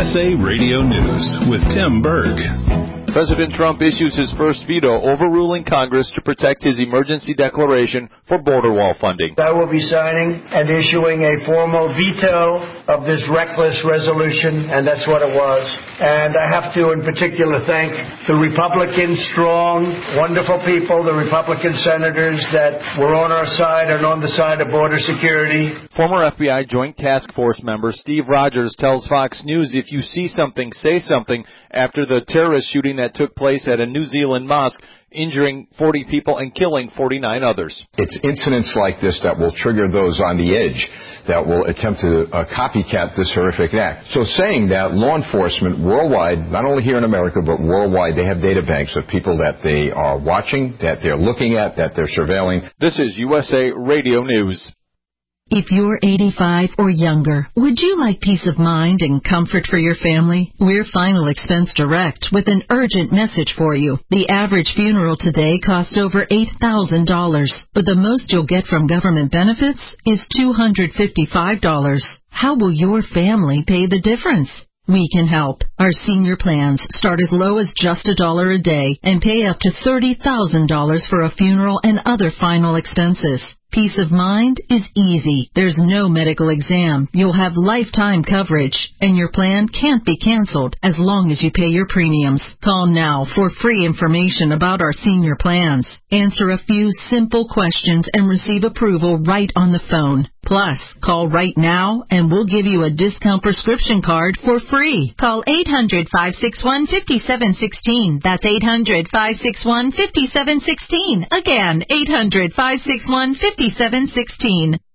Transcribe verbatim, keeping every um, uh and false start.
S A Radio News with Tim Berg. President Trump issues his first veto overruling Congress to protect his emergency declaration for border wall funding. I will be signing and issuing a formal veto of this reckless resolution, and that's what it was. And I have to in particular thank the Republican, strong, wonderful people, the Republican senators that were on our side and on the side of border security. Former F B I Joint Task Force member Steve Rogers tells Fox News, if you see something, say something, after the terrorist shooting that took place at a New Zealand mosque, injuring forty people and killing forty-nine others. It's incidents like this that will trigger those on the edge that will attempt to uh, copycat this horrific act. So saying that law enforcement worldwide, not only here in America, but worldwide, they have data banks of people that they are watching, that they're looking at, that they're surveilling. This is U S A Radio News. If you're eighty-five or younger, would you like peace of mind and comfort for your family? We're Final Expense Direct with an urgent message for you. The average funeral today costs over eight thousand dollars, but the most you'll get from government benefits is two hundred fifty-five dollars. How will your family pay the difference? We can help. Our senior plans start as low as just a dollar a day and pay up to thirty thousand dollars for a funeral and other final expenses. Peace of mind is easy. There's no medical exam. You'll have lifetime coverage, and your plan can't be canceled as long as you pay your premiums. Call now for free information about our senior plans. Answer a few simple questions and receive approval right on the phone. Plus, call right now and we'll give you a discount prescription card for free. Call eight hundred, five six one, five seven one six. That's eight hundred, five six one, five seven one six. Again, eight hundred, five six one, five seven one six.